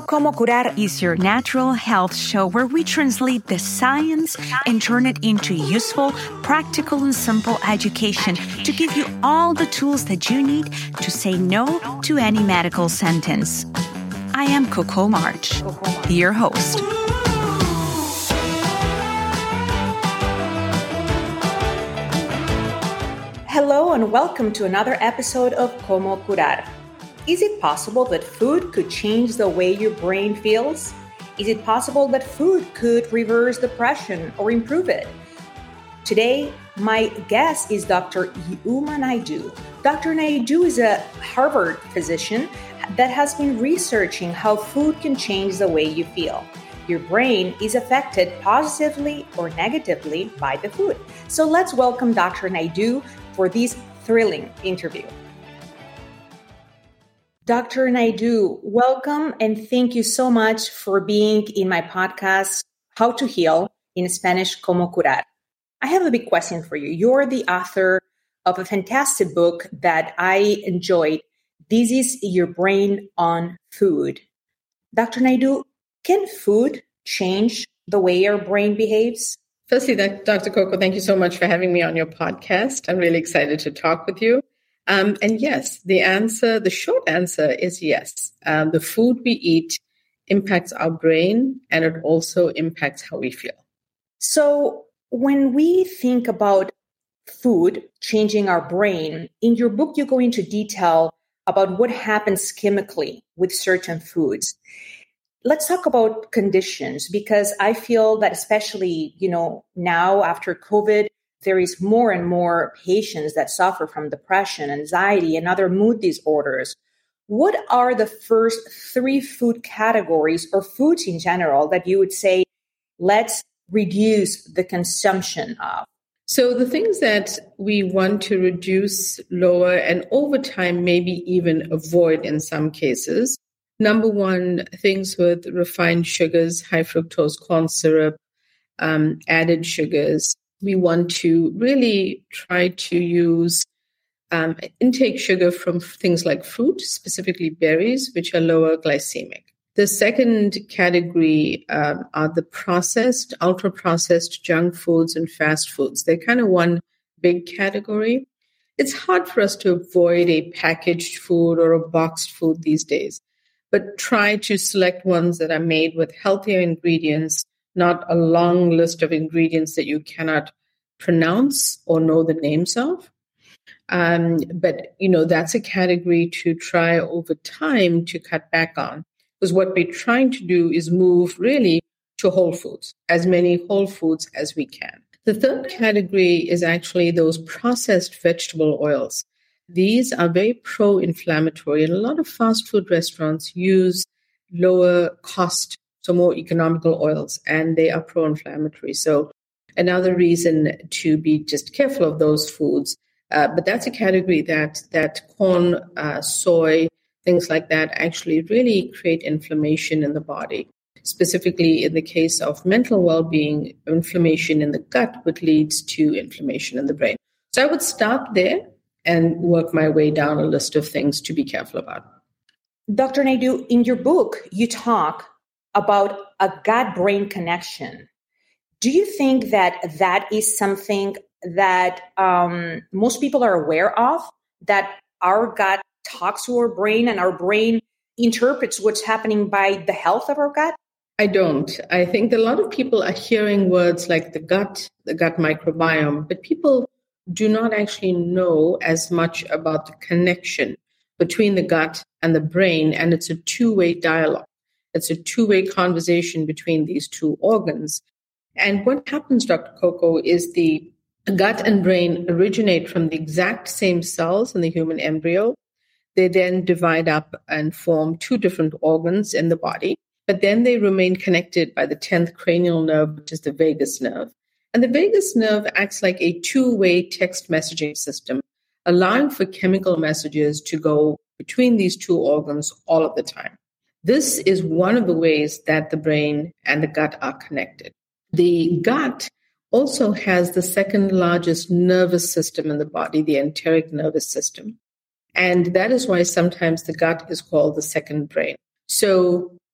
Como Curar is your natural health show where we translate the science and turn it into useful, practical, and simple education to give you all the tools that you need to say no to any medical sentence. I am Coco March, your host. Hello and welcome to another episode of Como Curar. Is it possible that food could change the way your brain feels? Is it possible that food could reverse depression or improve it? Today, my guest is Dr. Yuma Naidu. Dr. Naidu is a Harvard physician that has been researching how food can change the way you feel. Your brain is affected positively or negatively by the food. So let's welcome Dr. Naidu for this thrilling interview. Dr. Naidu, welcome and thank you so much for being in my podcast, How to Heal, in Spanish, Como Curar. I have a big question for you. You're the author of a fantastic book that I enjoyed. This is Your Brain on Food. Dr. Naidu, can food change the way our brain behaves? Firstly, Dr. Coco, thank you so much for having me on your podcast. I'm really excited to talk with you. And yes, the short answer is yes. The food we eat impacts our brain and it also impacts how we feel. So when we think about food changing our brain, in your book, you go into detail about what happens chemically with certain foods. Let's talk about conditions, because I feel that especially, now after COVID, there is more and more patients that suffer from depression, anxiety, and other mood disorders. What are the first three food categories or foods in general that you would say, let's reduce the consumption of? So the things that we want to reduce, lower, and over time, maybe even avoid in some cases. Number one, things with refined sugars, high fructose corn syrup, added sugars. We want to really try to use intake sugar from things like fruit, specifically berries, which are lower glycemic. The second category are the processed, ultra-processed junk foods and fast foods. They're kind of one big category. It's hard for us to avoid a packaged food or a boxed food these days, but try to select ones that are made with healthier ingredients, not a long list of ingredients that you cannot pronounce or know the names of. But that's a category to try over time to cut back on. Because what we're trying to do is move really to whole foods, as many whole foods as we can. The third category is actually those processed vegetable oils. These are very pro-inflammatory, and a lot of fast food restaurants use lower cost, so more economical oils, and they are pro-inflammatory. So another reason to be just careful of those foods. But that's a category that corn, soy, things like that actually really create inflammation in the body. Specifically in the case of mental well-being, inflammation in the gut, which leads to inflammation in the brain. So I would start there and work my way down a list of things to be careful about. Dr. Naidu, in your book, you talk about a gut-brain connection. Do you think that is something that most people are aware of, that our gut talks to our brain and our brain interprets what's happening by the health of our gut? I don't. I think a lot of people are hearing words like the gut microbiome, but people do not actually know as much about the connection between the gut and the brain, and it's a two-way dialogue. It's a two-way conversation between these two organs. And what happens, Dr. Coco, is the gut and brain originate from the exact same cells in the human embryo. They then divide up and form two different organs in the body, but then they remain connected by the 10th cranial nerve, which is the vagus nerve. And the vagus nerve acts like a two-way text messaging system, allowing for chemical messages to go between these two organs all of the time. This is one of the ways that the brain and the gut are connected. The gut also has the second largest nervous system in the body, the enteric nervous system. And that is why sometimes the gut is called the second brain. So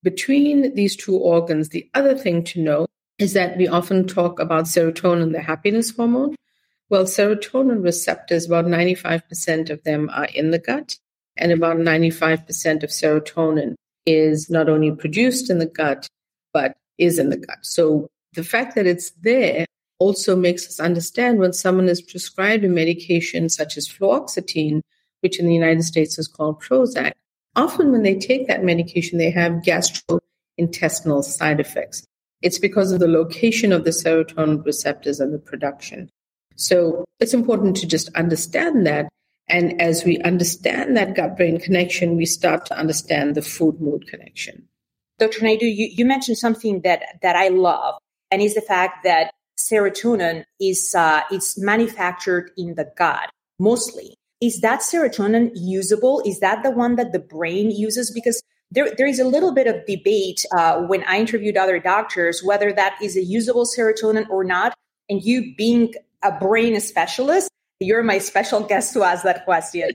between these two organs, the other thing to know is that we often talk about serotonin, the happiness hormone. Well, serotonin receptors, about 95% of them are in the gut, and about 95% of serotonin is not only produced in the gut, but is in the gut. So the fact that it's there also makes us understand when someone is prescribed a medication such as fluoxetine, which in the United States is called Prozac, often when they take that medication, they have gastrointestinal side effects. It's because of the location of the serotonin receptors and the production. So it's important to just understand that. And as we understand that gut-brain connection, we start to understand the food-mood connection. Dr. Naidu, you mentioned something that I love, and is the fact that serotonin is it's manufactured in the gut mostly. Is that serotonin usable? Is that the one that the brain uses? Because there is a little bit of debate when I interviewed other doctors whether that is a usable serotonin or not. And you being a brain specialist, you're my special guest to ask that question.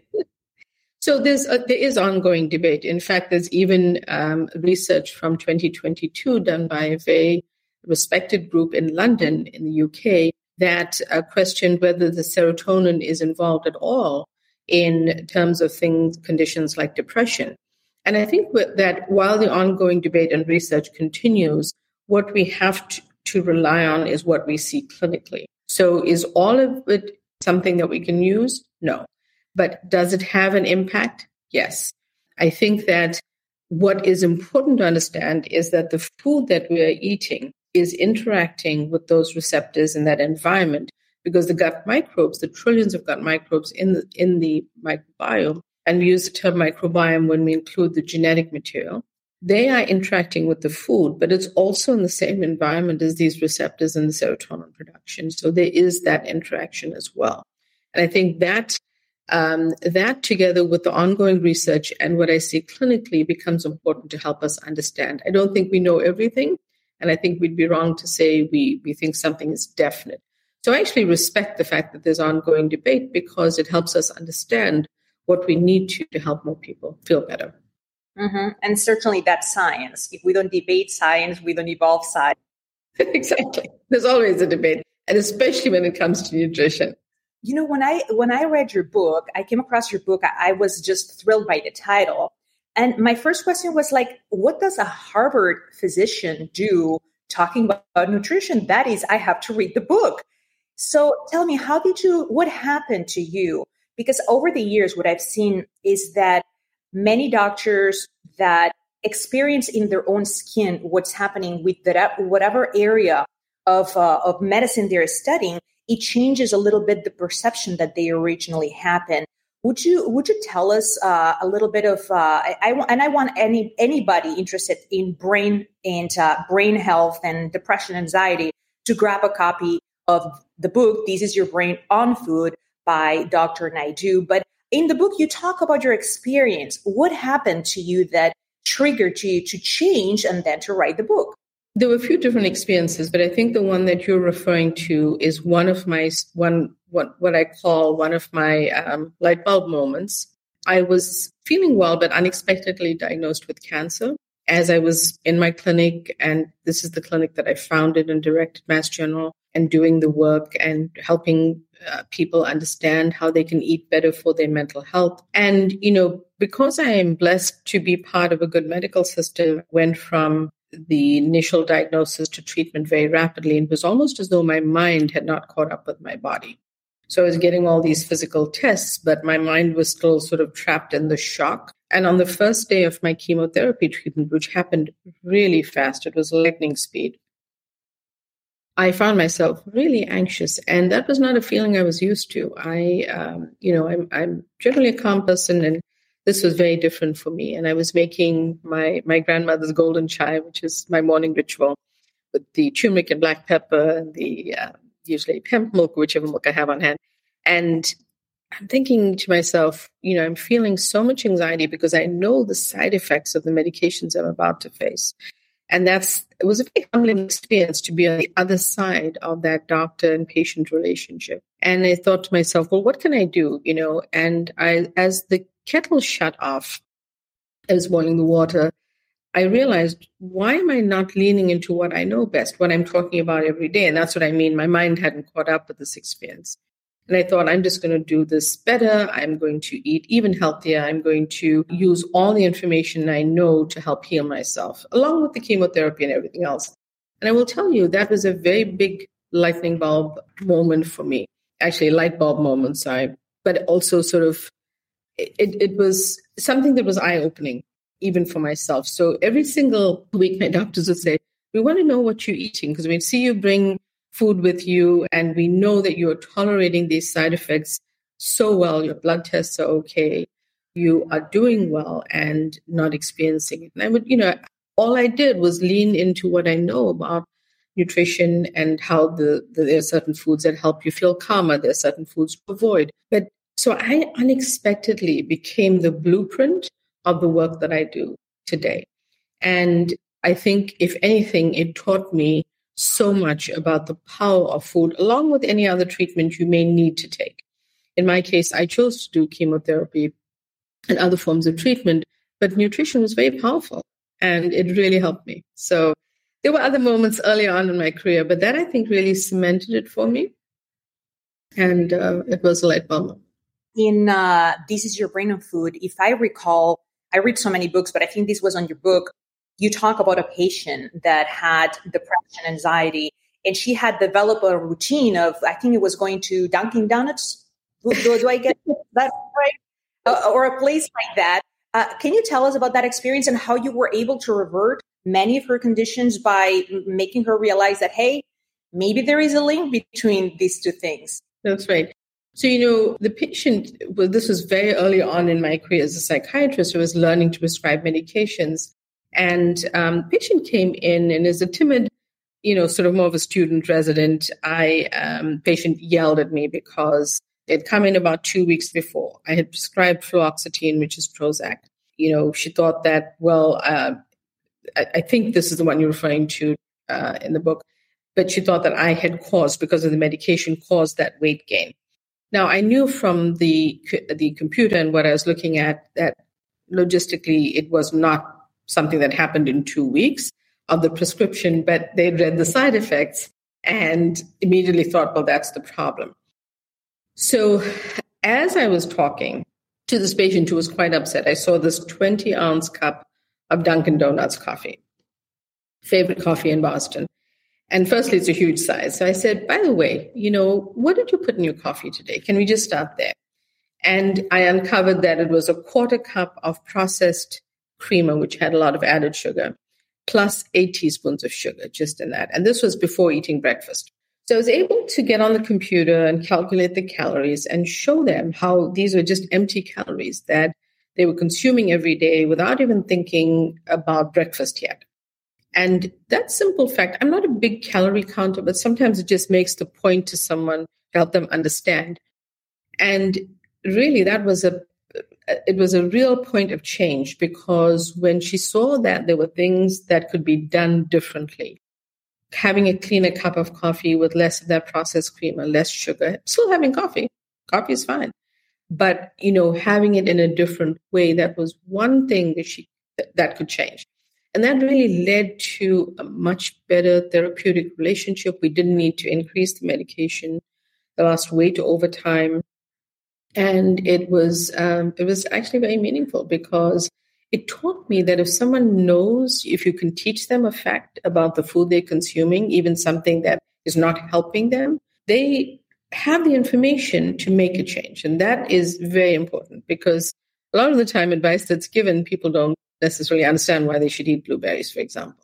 So there is ongoing debate. In fact, there's even research from 2022 done by a very respected group in London, in the UK, that questioned whether the serotonin is involved at all in terms of conditions like depression. And I think that while the ongoing debate and research continues, what we have to rely on is what we see clinically. So is all of it something that we can use? No. But does it have an impact? Yes. I think that what is important to understand is that the food that we are eating is interacting with those receptors in that environment, because the gut microbes, the trillions of gut microbes in the microbiome, and we use the term microbiome when we include the genetic material, they are interacting with the food, but it's also in the same environment as these receptors in the serotonin production. So there is that interaction as well. And I think that together with the ongoing research and what I see clinically becomes important to help us understand. I don't think we know everything, and I think we'd be wrong to say we think something is definite. So I actually respect the fact that there's ongoing debate because it helps us understand what we need to help more people feel better. Mm-hmm. And certainly that's science. If we don't debate science, we don't evolve science. Exactly. There's always a debate, and especially when it comes to nutrition. You know, when I read your book, I came across your book, I was just thrilled by the title. And my first question was like, what does a Harvard physician do talking about nutrition? That is, I have to read the book. So tell me, what happened to you? Because over the years, what I've seen is that many doctors that experience in their own skin what's happening with whatever area of medicine they're studying, it changes a little bit the perception that they originally happened. Would you tell us a little bit of? I want anybody interested in brain and brain health and depression, anxiety to grab a copy of the book. This is Your Brain on Food by Dr. Naidu. But in the book, you talk about your experience. What happened to you that triggered you to change and then to write the book? There were a few different experiences, but I think the one that you're referring to is one of my what I call one of my light bulb moments. I was feeling well, but unexpectedly diagnosed with cancer as I was in my clinic, and this is the clinic that I founded and directed, Mass General, and doing the work and helping people understand how they can eat better for their mental health. And, because I am blessed to be part of a good medical system, went from the initial diagnosis to treatment very rapidly. It was almost as though my mind had not caught up with my body. So I was getting all these physical tests, but my mind was still sort of trapped in the shock. And on the first day of my chemotherapy treatment, which happened really fast, it was lightning speed, I found myself really anxious, and that was not a feeling I was used to. I'm generally a calm person, and this was very different for me. And I was making my grandmother's golden chai, which is my morning ritual, with the turmeric and black pepper and the usually hemp milk, whichever milk I have on hand. And I'm thinking to myself, I'm feeling so much anxiety because I know the side effects of the medications I'm about to face. And it was a very humbling experience to be on the other side of that doctor and patient relationship. And I thought to myself, well, what can I do? And as the kettle shut off, I was boiling the water, I realized, why am I not leaning into what I know best, what I'm talking about every day? And that's what I mean. My mind hadn't caught up with this experience. And I thought, I'm just going to do this better. I'm going to eat even healthier. I'm going to use all the information I know to help heal myself, along with the chemotherapy and everything else. And I will tell you, that was a very big lightning bulb moment for me. Actually, light bulb moment, sorry. But also sort of, it was something that was eye-opening, even for myself. So every single week, my doctors would say, we want to know what you're eating, because we see you bring food with you, and we know that you're tolerating these side effects so well. Your blood tests are okay. You are doing well and not experiencing it. And I would, all I did was lean into what I know about nutrition and how there are certain foods that help you feel calmer. There are certain foods to avoid. But so I unexpectedly became the blueprint of the work that I do today. And I think, if anything, it taught me so much about the power of food, along with any other treatment you may need to take. In my case, I chose to do chemotherapy and other forms of treatment, but nutrition was very powerful and it really helped me. So there were other moments early on in my career, but that, I think, really cemented it for me. And it was a light bulb. In This Is Your Brain on Food, if I recall, I read so many books, but I think this was on your book. You talk about a patient that had depression, anxiety, and she had developed a routine of, I think it was going to Dunkin' Donuts. Do I get that right? Or a place like that. Can you tell us about that experience and how you were able to revert many of her conditions by making her realize that, hey, maybe there is a link between these two things? That's right. So, the patient, this was very early on in my career as a psychiatrist. I was learning to prescribe medications. And the patient came in, and as a timid, sort of more of a student resident, patient yelled at me because they'd come in about 2 weeks before. I had prescribed fluoxetine, which is Prozac. She thought that, I think this is the one you're referring to in the book, but she thought that I had because of the medication, caused that weight gain. Now, I knew from the computer and what I was looking at that logistically it was not something that happened in 2 weeks of the prescription, but they read the side effects and immediately thought, well, that's the problem. So as I was talking to this patient who was quite upset, I saw this 20-ounce cup of Dunkin' Donuts coffee, favorite coffee in Boston. And firstly, it's a huge size. So I said, by the way, what did you put in your coffee today? Can we just start there? And I uncovered that it was a 1/4 cup of processed creamer, which had a lot of added sugar, plus 8 teaspoons of sugar just in that. And this was before eating breakfast. So I was able to get on the computer and calculate the calories and show them how these were just empty calories that they were consuming every day without even thinking about breakfast yet. And that simple fact, I'm not a big calorie counter, but sometimes it just makes the point to someone to help them understand. And really, it was a real point of change, because when she saw that there were things that could be done differently, having a cleaner cup of coffee with less of that processed cream or less sugar, still having coffee is fine. But, having it in a different way, that was one thing that could change. And that really led to a much better therapeutic relationship. We didn't need to increase the medication. They lost weight over time. And it was actually very meaningful, because it taught me that if someone knows, if you can teach them a fact about the food they're consuming, even something that is not helping them, they have the information to make a change. And that is very important, because a lot of the time advice that's given, people don't necessarily understand why they should eat blueberries, for example.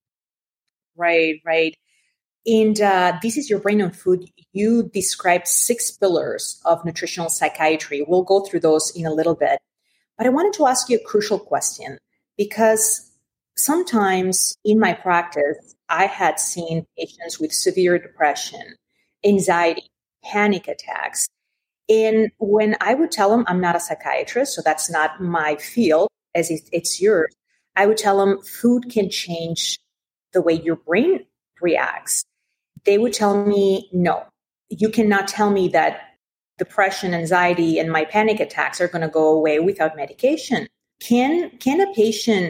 Right. And This Is Your Brain on Food, you describe 6 pillars of nutritional psychiatry. We'll go through those in a little bit. But I wanted to ask you a crucial question, because sometimes in my practice, I had seen patients with severe depression, anxiety, panic attacks. And when I would tell them, I'm not a psychiatrist, so that's not my field, as it's yours, I would tell them food can change the way your brain reacts. They would tell me, no, you cannot tell me that depression, anxiety, and my panic attacks are going to go away without medication. Can a patient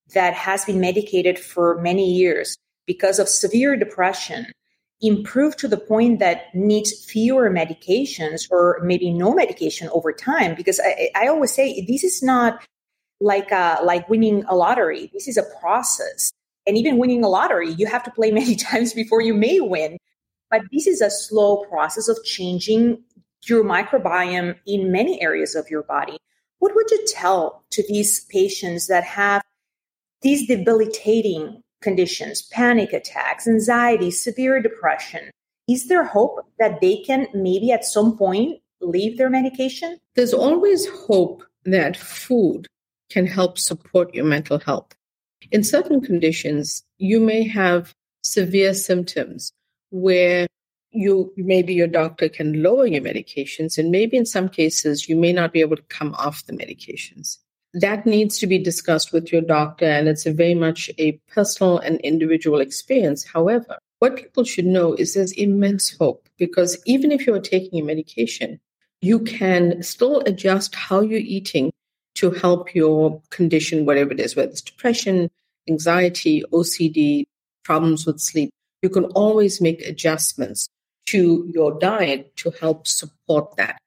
that has been medicated for many years because of severe depression improve to the point that needs fewer medications or maybe no medication over time? Because I always say this is not like winning a lottery. This is a process. And even winning a lottery, you have to play many times before you may win. But this is a slow process of changing your microbiome in many areas of your body. What would you tell to these patients that have these debilitating conditions, panic attacks, anxiety, severe depression? Is there hope that they can maybe at some point leave their medication? There's always hope that food can help support your mental health. In certain conditions, you may have severe symptoms where maybe your doctor can lower your medications, and maybe in some cases you may not be able to come off the medications. That needs to be discussed with your doctor, and it's very much a personal and individual experience. However, what people should know is there's immense hope, because even if you're taking a medication, you can still adjust how you're eating to help your condition, whatever it is, whether it's depression, anxiety, OCD, problems with sleep. You can always make adjustments to your diet to help support that.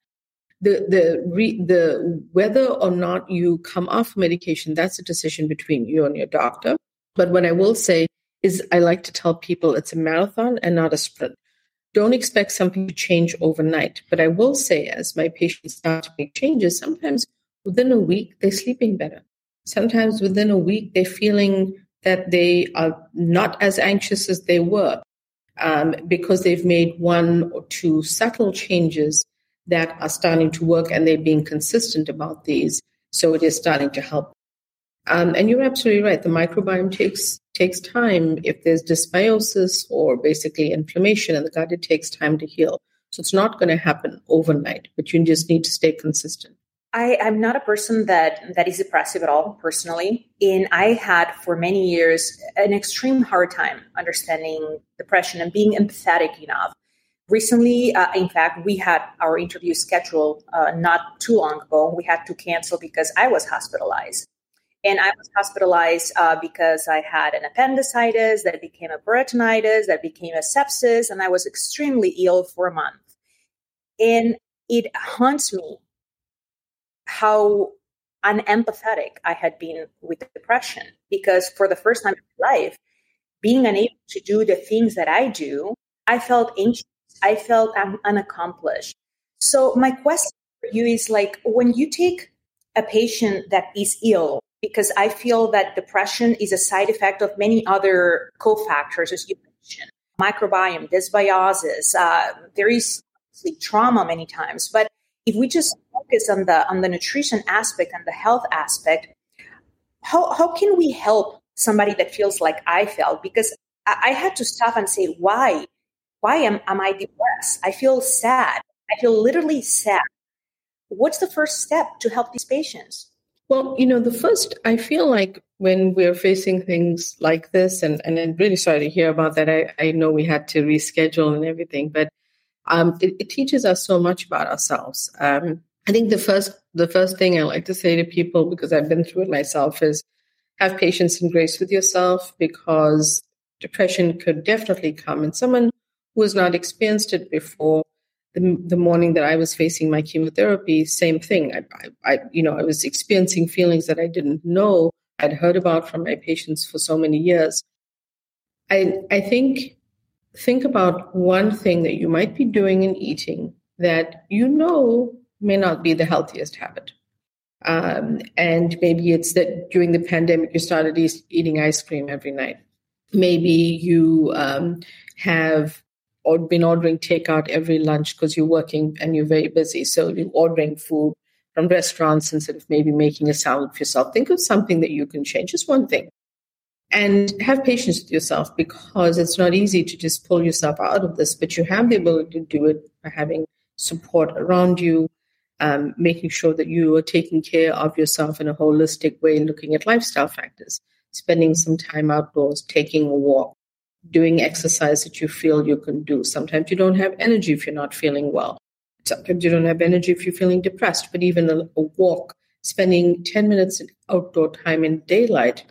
The whether or not you come off medication, that's a decision between you and your doctor. But what I will say is I like to tell people it's a marathon and not a sprint. Don't expect something to change overnight. But I will say, as my patients start to make changes, sometimes within a week, they're sleeping better. Sometimes within a week, they're feeling that they are not as anxious as they were because they've made one or two subtle changes that are starting to work, and they're being consistent about these. So it is starting to help. And you're absolutely right. The microbiome takes time. If there's dysbiosis or basically inflammation in the gut, it takes time to heal. So it's not going to happen overnight, but you just need to stay consistent. I'm not a person that is depressive at all, personally. And I had for many years an extreme hard time understanding depression and being empathetic enough. Recently, in fact, we had our interview scheduled not too long ago. We had to cancel because I was hospitalized. And I was hospitalized because I had an appendicitis that became a peritonitis, that became a sepsis, and I was extremely ill for a month. And it haunts me how unempathetic I had been with depression, because for the first time in my life, being unable to do the things that I do, I felt anxious. I felt unaccomplished. So my question for you is, like, when you take a patient that is ill, because I feel that depression is a side effect of many other cofactors, as you mentioned, microbiome, dysbiosis, there is trauma many times. But if we just focus on the nutrition aspect and the health aspect, how can we help somebody that feels like I felt? Because I had to stop and say, why am I depressed? I feel sad. I feel literally sad. What's the first step to help these patients? Well, I feel like when we're facing things like this, and I'm really sorry to hear about that. I know we had to reschedule and everything, but it teaches us so much about ourselves. I think the first thing I like to say to people, because I've been through it myself, is have patience and grace with yourself, because depression could definitely come. And someone who has not experienced it before, the morning that I was facing my chemotherapy, same thing. I was experiencing feelings that I didn't know I'd heard about from my patients for so many years. I think about one thing that you might be doing and eating that may not be the healthiest habit. And maybe it's that during the pandemic, you started eating ice cream every night. Maybe you have been ordering takeout every lunch because you're working and you're very busy. So you're ordering food from restaurants instead of maybe making a salad for yourself. Think of something that you can change, just one thing. And have patience with yourself, because it's not easy to just pull yourself out of this, but you have the ability to do it by having support around you, making sure that you are taking care of yourself in a holistic way, looking at lifestyle factors, spending some time outdoors, taking a walk, doing exercise that you feel you can do. Sometimes you don't have energy if you're not feeling well. Sometimes you don't have energy if you're feeling depressed, but even a walk, spending 10 minutes in outdoor time in daylight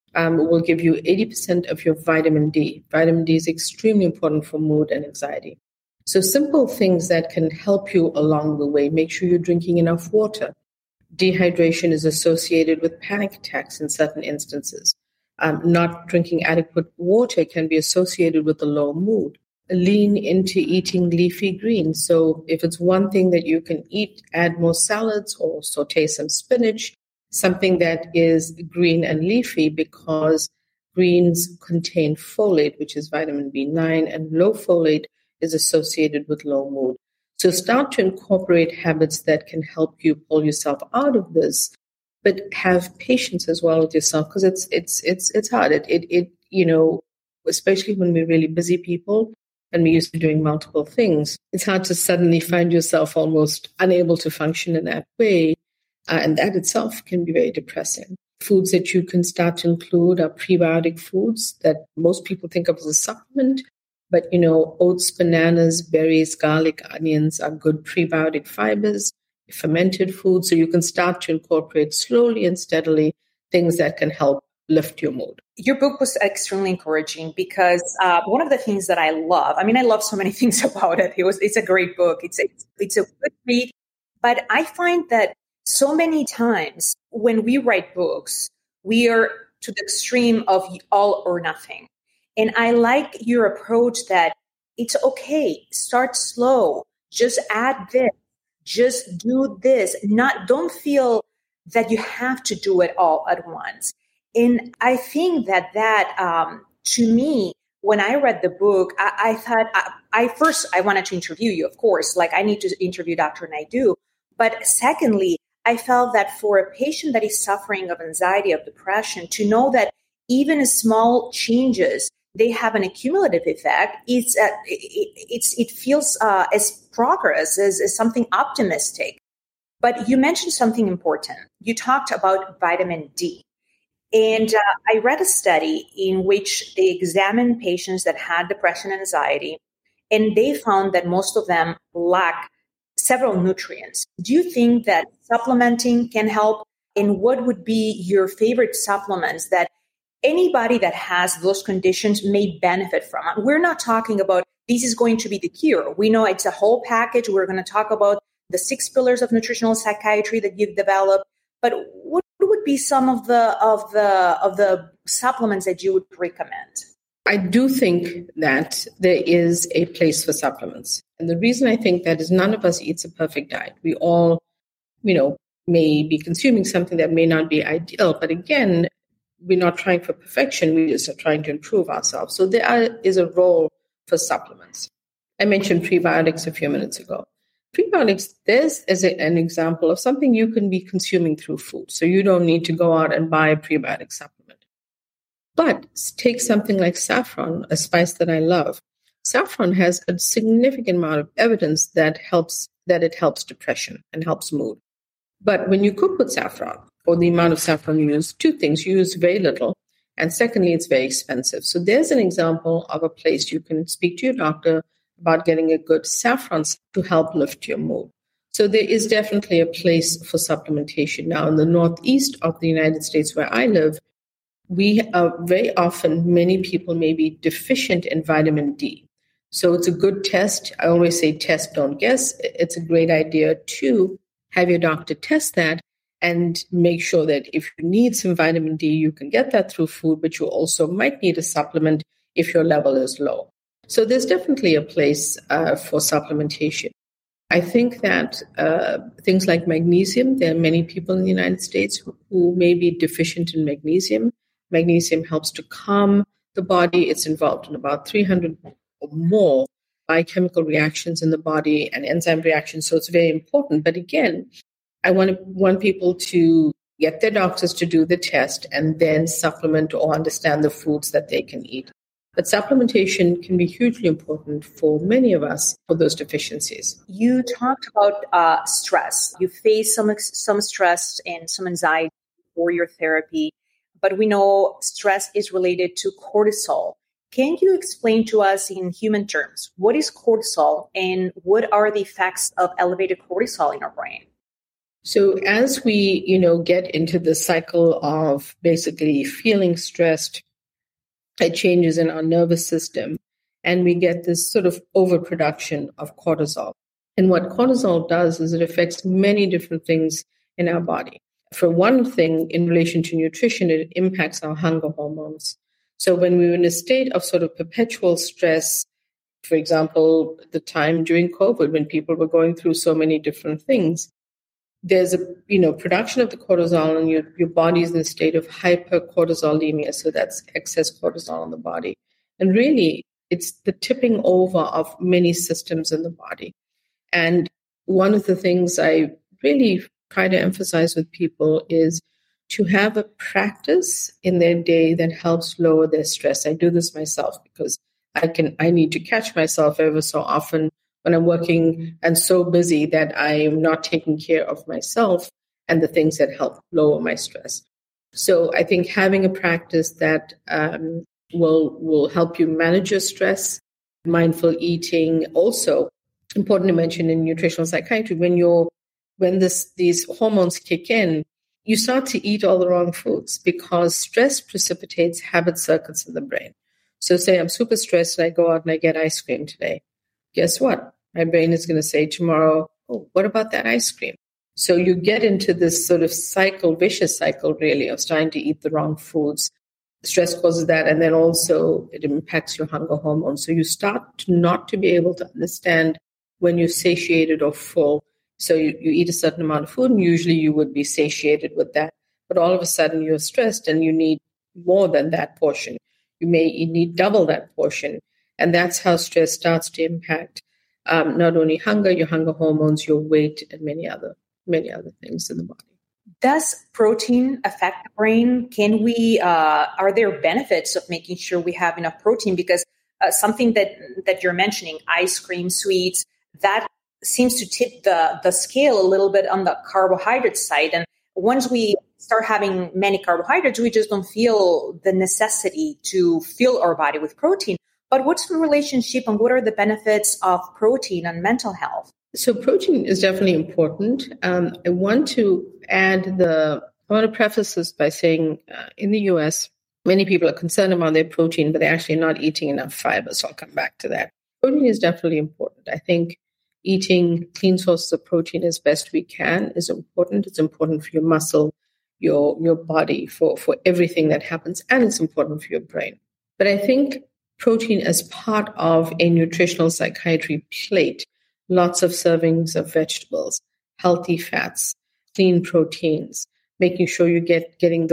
will give you 80% of your vitamin D. Vitamin D is extremely important for mood and anxiety. So simple things that can help you along the way. Make sure you're drinking enough water. Dehydration is associated with panic attacks in certain instances. Not drinking adequate water can be associated with a low mood. Lean into eating leafy greens. So if it's one thing that you can eat, add more salads or saute some spinach, something that is green and leafy, because greens contain folate, which is vitamin B9, and low folate is associated with low mood. So start to incorporate habits that can help you pull yourself out of this, but have patience as well with yourself, because it's hard. It especially when we're really busy people and we're used to doing multiple things, it's hard to suddenly find yourself almost unable to function in that way. And that itself can be very depressing. Foods that you can start to include are prebiotic foods that most people think of as a supplement. But, oats, bananas, berries, garlic, onions are good prebiotic fibers, fermented foods. So you can start to incorporate slowly and steadily things that can help lift your mood. Your book was extremely encouraging because one of the things that I love, I love so many things about it. It's a great book. It's a good read. But I find that so many times when we write books, we are to the extreme of all or nothing. And I like your approach that it's okay, start slow, just add this, just do this. Don't feel that you have to do it all at once. And I think that to me, when I read the book, I thought, I wanted to interview you, of course, like I need to interview Dr. Naidoo. But secondly, I felt that for a patient that is suffering of anxiety, of depression, to know that even small changes, they have an accumulative effect. It feels as progress, as something optimistic. But you mentioned something important. You talked about vitamin D. And I read a study in which they examined patients that had depression and anxiety, and they found that most of them lack several nutrients. Do you think that supplementing can help? And what would be your favorite supplements that anybody that has those conditions may benefit from? We're not talking about this is going to be the cure. We know it's a whole package. We're going to talk about the 6 pillars of nutritional psychiatry that you've developed. But what would be some of the supplements that you would recommend? I do think that there is a place for supplements. And the reason I think that is none of us eats a perfect diet. We all, may be consuming something that may not be ideal. But again, we're not trying for perfection. We just are trying to improve ourselves. So there is a role for supplements. I mentioned prebiotics a few minutes ago. Prebiotics, this is an example of something you can be consuming through food. So you don't need to go out and buy a prebiotic supplement. But take something like saffron, a spice that I love. Saffron has a significant amount of evidence that it helps depression and helps mood. But when you cook with saffron, or the amount of saffron you use, 2 things: you use very little, and secondly, it's very expensive. So there's an example of a place you can speak to your doctor about getting a good saffron to help lift your mood. So there is definitely a place for supplementation. Now, in the northeast of the United States where I live, we are very often, many people may be deficient in vitamin D. So it's a good test. I always say test, don't guess. It's a great idea to have your doctor test that and make sure that if you need some vitamin D, you can get that through food, but you also might need a supplement if your level is low. So there's definitely a place for supplementation. I think that things like magnesium, there are many people in the United States who may be deficient in magnesium. Magnesium helps to calm the body. It's involved in about 300 or more biochemical reactions in the body and enzyme reactions. So it's very important. But again, I want people to get their doctors to do the test and then supplement or understand the foods that they can eat. But supplementation can be hugely important for many of us for those deficiencies. You talked about stress. You face some stress and some anxiety for your therapy, but we know stress is related to cortisol. Can you explain to us in human terms, what is cortisol and what are the effects of elevated cortisol in our brain? So as we, get into the cycle of basically feeling stressed, it changes in our nervous system, and we get this sort of overproduction of cortisol. And what cortisol does is it affects many different things in our body. For one thing, in relation to nutrition, it impacts our hunger hormones. So when we were in a state of sort of perpetual stress, for example, the time during COVID when people were going through so many different things, there's a production of the cortisol, and your body is in a state of hypercortisolemia. So that's excess cortisol in the body. And really, it's the tipping over of many systems in the body. And one of the things I really try to emphasize with people is to have a practice in their day that helps lower their stress. I do this myself because I need to catch myself ever so often when I'm working and so busy that I am not taking care of myself and the things that help lower my stress. So I think having a practice that will help you manage your stress, mindful eating, also important to mention in nutritional psychiatry, when these hormones kick in, you start to eat all the wrong foods because stress precipitates habit circuits in the brain. So say I'm super stressed and I go out and I get ice cream today. Guess what? My brain is going to say tomorrow, oh, what about that ice cream? So you get into this sort of vicious cycle really of starting to eat the wrong foods. Stress causes that, and then also it impacts your hunger hormone. So you start not to be able to understand when you're satiated or full. So you eat a certain amount of food, and usually you would be satiated with that. But all of a sudden you're stressed and you need more than that portion. You need double that portion. And that's how stress starts to impact not only hunger, your hunger hormones, your weight, and many other things in the body. Does protein affect the brain? Are there benefits of making sure we have enough protein? Because something that you're mentioning, ice cream, sweets, that seems to tip the scale a little bit on the carbohydrate side. And once we start having many carbohydrates, we just don't feel the necessity to fill our body with protein. But what's the relationship and what are the benefits of protein on mental health? So protein is definitely important. I want to preface this by saying in the US, many people are concerned about their protein, but they're actually not eating enough fiber. So I'll come back to that. Protein is definitely important. I think eating clean sources of protein as best we can is important. It's important for your muscle, your body, for everything that happens, and it's important for your brain. But I think protein as part of a nutritional psychiatry plate, lots of servings of vegetables, healthy fats, clean proteins, making sure you getting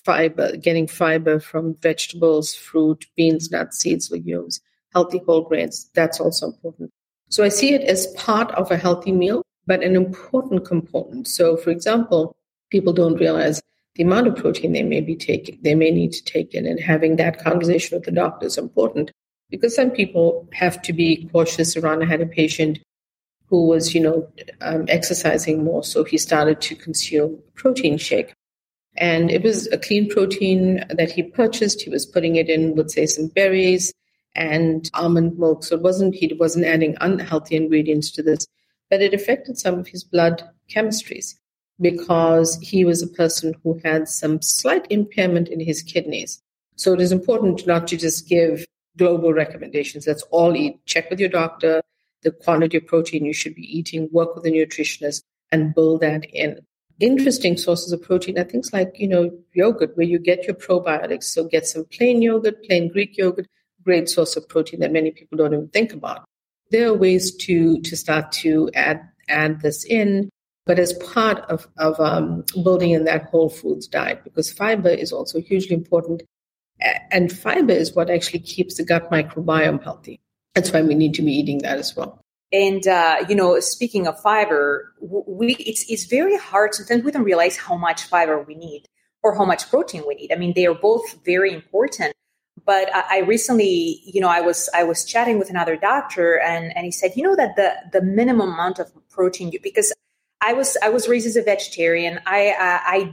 fiber from vegetables, fruit, beans, nuts, seeds, legumes, healthy whole grains. That's also important. So I see it as part of a healthy meal, but an important component. So, for example, people don't realize the amount of protein they may need to take in, and having that conversation with the doctor is important because some people have to be cautious around. I had a patient who was, exercising more, so he started to consume a protein shake. And it was a clean protein that he purchased. He was putting it in, let's say, some berries and almond milk. So he wasn't adding unhealthy ingredients to this, but it affected some of his blood chemistries because he was a person who had some slight impairment in his kidneys. So it is important not to just give global recommendations. That's all eat. Check with your doctor the quantity of protein you should be eating, work with a nutritionist, and build that in. Interesting sources of protein are things like, yogurt, where you get your probiotics. So get some plain yogurt, plain Greek yogurt, great source of protein that many people don't even think about. There are ways to start to add this in, but as part of building in that whole foods diet, because fiber is also hugely important. And fiber is what actually keeps the gut microbiome healthy. That's why we need to be eating that as well. And, speaking of fiber, it's very hard. Sometimes we don't realize how much fiber we need or how much protein we need. I mean, they are both very important. But I recently, I was chatting with another doctor and he said, that the minimum amount of protein, because I was raised as a vegetarian. I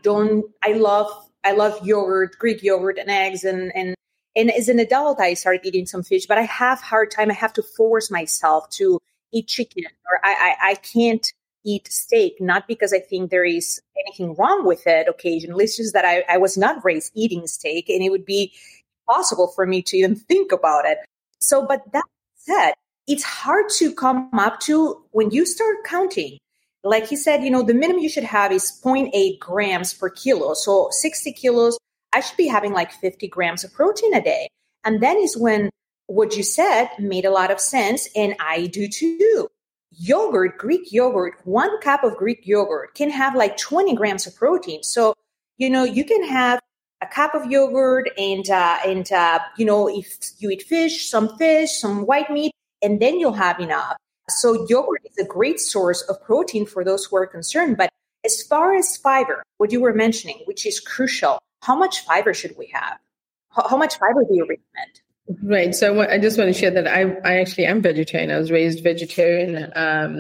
love yogurt, Greek yogurt and eggs. And as an adult, I started eating some fish, but I have a hard time. I have to force myself to eat chicken, or I can't eat steak, not because I think there is anything wrong with it occasionally. It's just that I was not raised eating steak, and it would be possible for me to even think about it. So, but that said, it's hard to come up to when you start counting. Like he said, the minimum you should have is 0.8 grams per kilo. So 60 kilos, I should be having like 50 grams of protein a day. And then is when what you said made a lot of sense. And I do too. Yogurt, Greek yogurt, 1 cup of Greek yogurt can have like 20 grams of protein. So, you can have a cup of yogurt and if you eat fish, some white meat, and then you'll have enough. So yogurt is a great source of protein for those who are concerned. But as far as fiber, what you were mentioning, which is crucial, how much fiber should we have? How much fiber do you recommend? Right. So I just want to share that I actually am vegetarian. I was raised vegetarian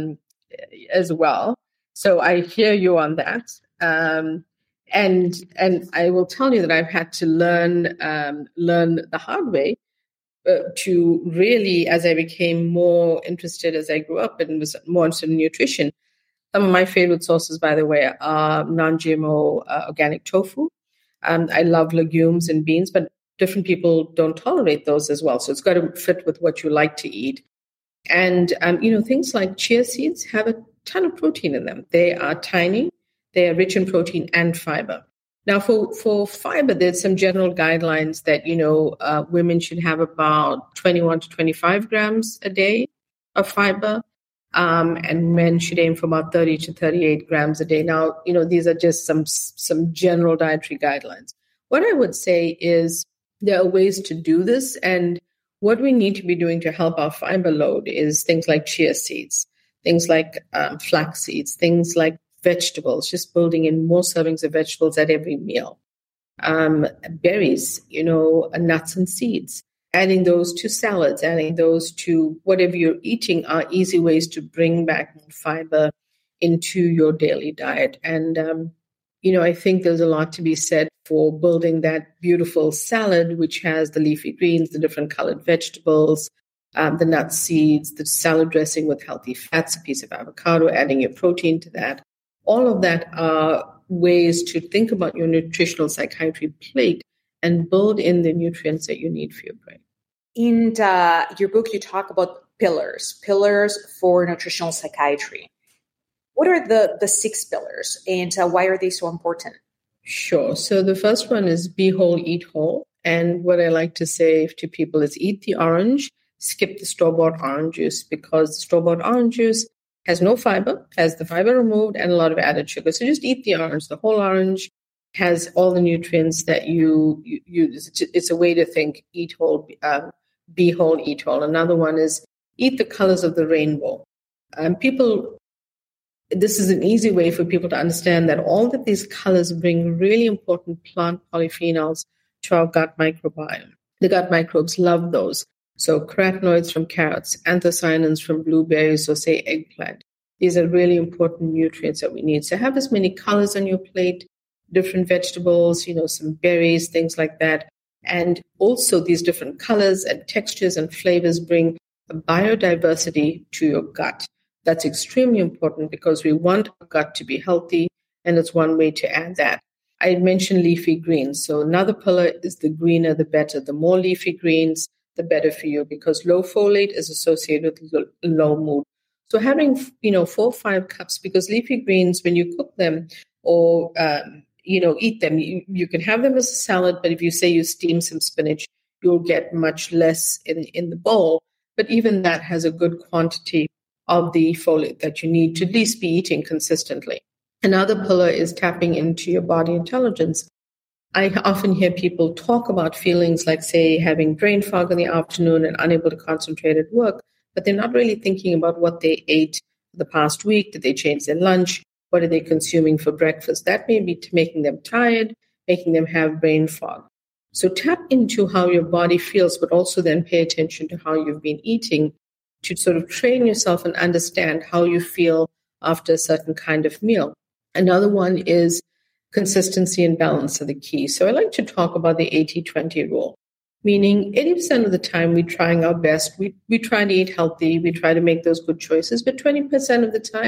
as well. So I hear you on that. And I will tell you that I've had to learn the hard way to really, as I became more interested as I grew up and was more interested in nutrition. Some of my favorite sources, by the way, are non-GMO organic tofu. I love legumes and beans, but different people don't tolerate those as well. So it's got to fit with what you like to eat. And, things like chia seeds have a ton of protein in them. They are tiny. They are rich in protein and fiber. Now, for fiber, there's some general guidelines that, women should have about 21 to 25 grams a day of fiber, and men should aim for about 30 to 38 grams a day. Now, these are just some general dietary guidelines. What I would say is there are ways to do this, and what we need to be doing to help our fiber load is things like chia seeds, things like flax seeds, things like vegetables, just building in more servings of vegetables at every meal. Berries, nuts and seeds, adding those to salads, adding those to whatever you're eating are easy ways to bring back more fiber into your daily diet. And, I think there's a lot to be said for building that beautiful salad, which has the leafy greens, the different colored vegetables, the nut seeds, the salad dressing with healthy fats, a piece of avocado, adding your protein to that. All of that are ways to think about your nutritional psychiatry plate and build in the nutrients that you need for your brain. In your book, you talk about pillars for nutritional psychiatry. What are the 6 pillars, and why are they so important? Sure. So the first one is be whole, eat whole. And what I like to say to people is eat the orange, skip the store-bought orange juice, because store-bought orange juice has no fiber, has the fiber removed, and a lot of added sugar. So just eat the orange. The whole orange has all the nutrients that you use. It's a way to think, eat whole, be whole, eat whole. Another one is eat the colors of the rainbow. This is an easy way for people to understand that all of these colors bring really important plant polyphenols to our gut microbiome. The gut microbes love those. So carotenoids from carrots, anthocyanins from blueberries, or say eggplant. These are really important nutrients that we need. So have as many colors on your plate, different vegetables, some berries, things like that. And also these different colors and textures and flavors bring a biodiversity to your gut. That's extremely important because we want our gut to be healthy, and it's one way to add that. I mentioned leafy greens. So another pillar is the greener, the better. The more leafy greens, the better for you, because low folate is associated with low mood. So having, 4 or 5 cups, because leafy greens, when you cook them or, eat them, you can have them as a salad, but if you say you steam some spinach, you'll get much less in the bowl. But even that has a good quantity of the folate that you need to at least be eating consistently. Another pillar is tapping into your body intelligence. I often hear people talk about feelings like, say, having brain fog in the afternoon and unable to concentrate at work, but they're not really thinking about what they ate the past week. Did they change their lunch? What are they consuming for breakfast? That may be making them tired, making them have brain fog. So tap into how your body feels, but also then pay attention to how you've been eating to sort of train yourself and understand how you feel after a certain kind of meal. Another one is consistency and balance are the key. So I like to talk about the 80-20 rule, meaning 80% of the time we're trying our best. We try to eat healthy. We try to make those good choices. But 20% of the time,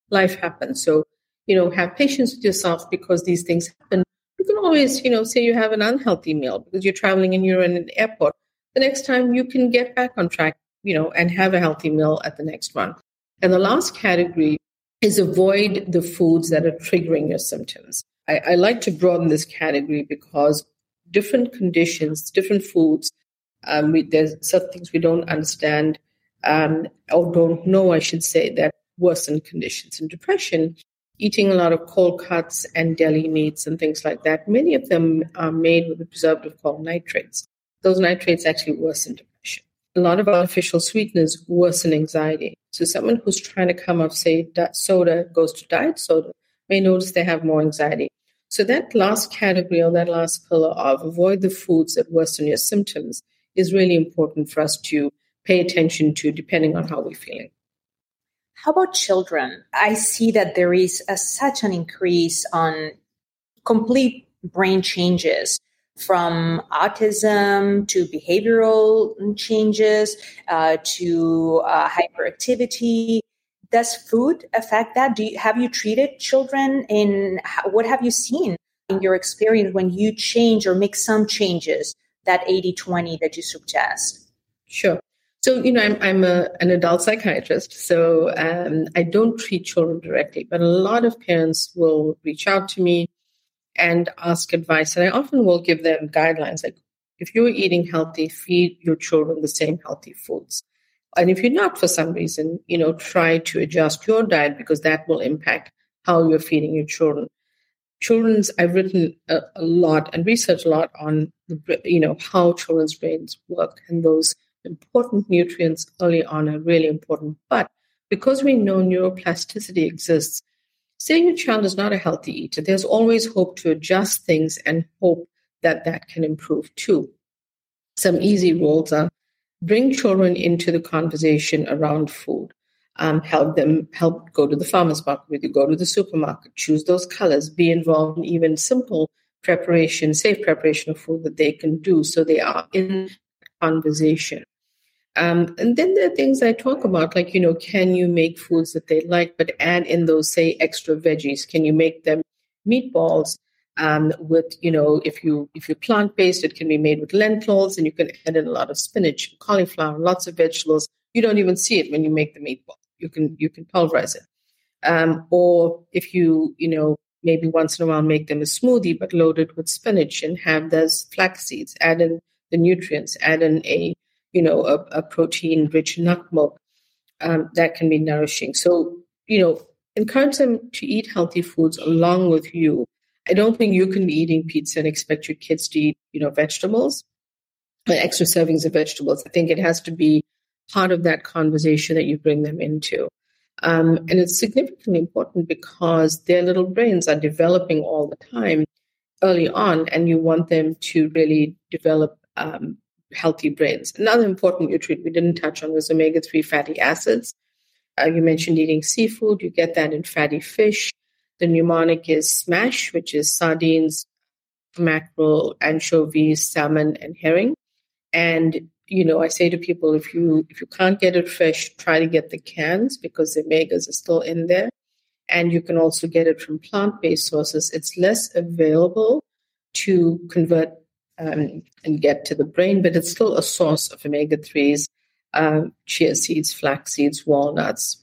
life happens. So, have patience with yourself because these things happen. You can always, say you have an unhealthy meal because you're traveling and you're in an airport. The next time you can get back on track, and have a healthy meal at the next one. And the last category is avoid the foods that are triggering your symptoms. I like to broaden this category because different conditions, different foods, there's certain things we don't understand or don't know, I should say, that worsen conditions. In depression, eating a lot of cold cuts and deli meats and things like that, many of them are made with a preservative called nitrates. Those nitrates actually worsen depression. A lot of artificial sweeteners worsen anxiety. So someone who's trying to come off, say, soda, goes to diet soda, may notice they have more anxiety. So that last category or that last pillar of avoid the foods that worsen your symptoms is really important for us to pay attention to depending on how we're feeling. How about children? I see that there is such an increase on complete brain changes from autism to behavioral changes to hyperactivity. Does food affect that? Have you treated children and what have you seen in your experience when you change or make some changes, that 80-20 that you suggest? Sure. So, I'm an adult psychiatrist, so I don't treat children directly, but a lot of parents will reach out to me and ask advice. And I often will give them guidelines, like if you're eating healthy, feed your children the same healthy foods. And if you're not, for some reason, try to adjust your diet because that will impact how you're feeding your children. I've written a lot and researched a lot on, how children's brains work, and those important nutrients early on are really important. But because we know neuroplasticity exists, say your child is not a healthy eater, there's always hope to adjust things and hope that that can improve too. Some easy rules are bring children into the conversation around food. Help go to the farmer's market with you, go to the supermarket, choose those colors, be involved in even simple preparation, safe preparation of food that they can do so they are in conversation. And then there are things I talk about, like, can you make foods that they like, but add in those, say, extra veggies? Can you make them meatballs with, if you're plant-based, it can be made with lentils, and you can add in a lot of spinach, cauliflower, lots of vegetables. You don't even see it when you make the meatball. You can pulverize it. Or if you, maybe once in a while make them a smoothie, but load it with spinach and have those flax seeds, add in the nutrients, add in a protein-rich nut milk that can be nourishing. So, encourage them to eat healthy foods along with you. I don't think you can be eating pizza and expect your kids to eat, vegetables, extra servings of vegetables. I think it has to be part of that conversation that you bring them into. And it's significantly important because their little brains are developing all the time early on, and you want them to really develop healthy brains. Another important nutrient we didn't touch on was omega-3 fatty acids. You mentioned eating seafood. You get that in fatty fish. The mnemonic is SMASH, which is sardines, mackerel, anchovies, salmon, and herring. And, I say to people, if you can't get it fresh, try to get the cans because the omegas are still in there. And you can also get it from plant-based sources. It's less available to convert and get to the brain, but it's still a source of omega-3s, chia seeds, flax seeds, walnuts,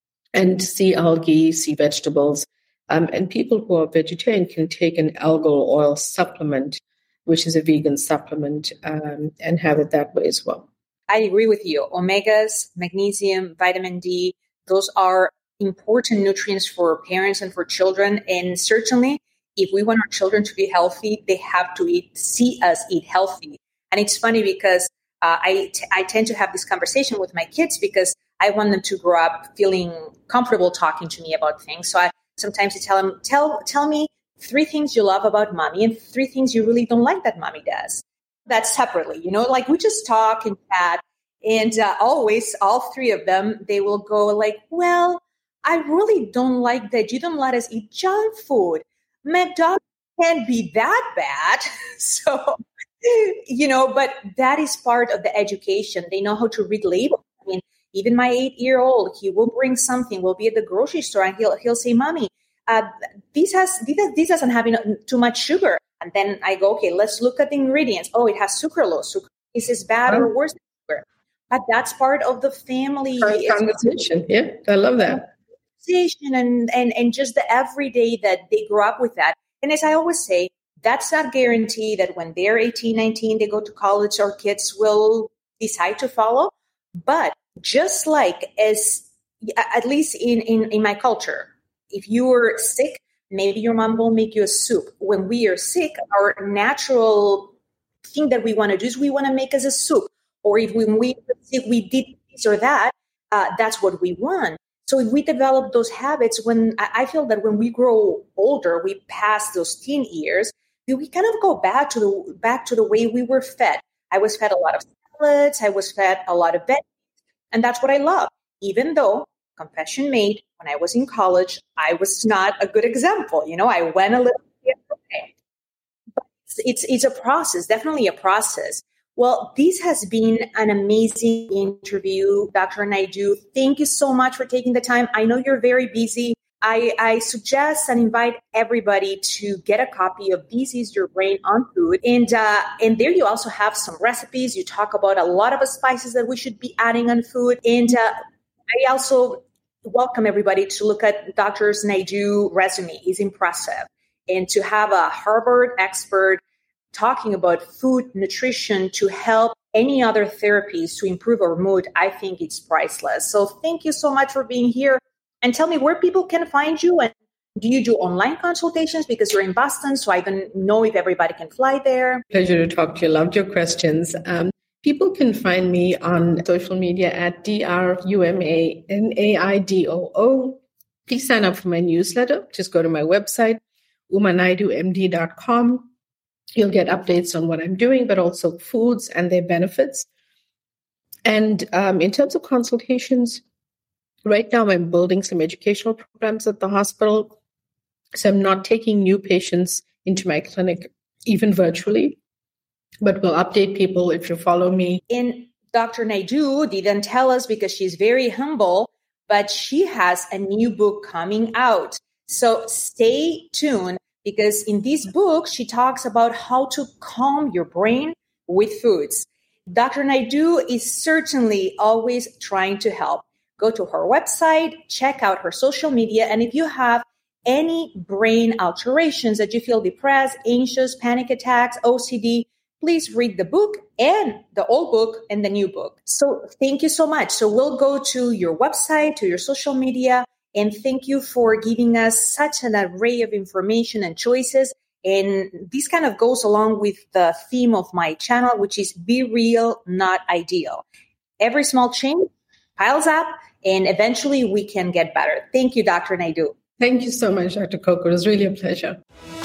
and sea algae, sea vegetables. And people who are vegetarian can take an algal oil supplement, which is a vegan supplement, and have it that way as well. I agree with you. Omegas, magnesium, vitamin D, those are important nutrients for parents and for children. And certainly, if we want our children to be healthy, they have to see us eat healthy. And it's funny because I tend to have this conversation with my kids because I want them to grow up feeling comfortable talking to me about things. So I sometimes tell them, tell me 3 things you love about mommy and 3 things you really don't like that mommy does. That separately, like we just talk and chat. And always, all 3 of them, they will go like, well, I really don't like that you don't let us eat junk food. McDonald's can't be that bad. So, but that is part of the education. They know how to read labels. I mean, Even my 8-year-old, he will bring something. We'll be at the grocery store and he'll say, "Mommy, this doesn't have too much sugar." And then I go, "Okay, let's look at the ingredients. Oh, it has sucralose. Is this bad or worse than sugar?" But that's part of the family conversation. Yeah, I love that. And just the everyday that they grow up with that. And as I always say, that's not guarantee that when they're 18, 19, they go to college, our kids will decide to follow. But just like at least in my culture, if you were sick, maybe your mom will make you a soup. When we are sick, our natural thing that we want to do is we want to make us a soup. Or if we did this or that, that's what we want. So if we develop those habits, I feel that when we grow older, we pass those teen years, we kind of go back to the way we were fed. I was fed a lot of salads. I was fed a lot of veggies. And that's what I love. Even though, confession made, when I was in college, I was not a good example. I went a little bit away. But it's a process, definitely a process. Well, this has been an amazing interview, Dr. Naidoo. Thank you so much for taking the time. I know you're very busy. I suggest and invite everybody to get a copy of This Is Your Brain on Food. And there you also have some recipes. You talk about a lot of the spices that we should be adding on food. And I also welcome everybody to look at Dr. Naidoo's resume. It's impressive. And to have a Harvard expert talking about food nutrition to help any other therapies to improve our mood, I think it's priceless. So thank you so much for being here. And tell me where people can find you. And do you do online consultations because you're in Boston? So I don't know if everybody can fly there. Pleasure to talk to you. Loved your questions. People can find me on social media at DRUMANAIDOO. Please sign up for my newsletter. Just go to my website, umanaidoomd.com. You'll get updates on what I'm doing, but also foods and their benefits. And in terms of consultations, right now I'm building some educational programs at the hospital. So I'm not taking new patients into my clinic, even virtually, but we'll update people if you follow me. And Dr. Naidoo didn't tell us because she's very humble, but she has a new book coming out. So stay tuned. Because in this book, she talks about how to calm your brain with foods. Dr. Naidoo is certainly always trying to help. Go to her website, check out her social media, and if you have any brain alterations that you feel depressed, anxious, panic attacks, OCD, please read the book and the old book and the new book. So thank you so much. So we'll go to your website, to your social media, and thank you for giving us such an array of information and choices. And this kind of goes along with the theme of my channel, which is Be Real, Not Ideal. Every small change piles up, and eventually we can get better. Thank you, Dr. Naidoo. Thank you so much, Dr. Coco. It was really a pleasure.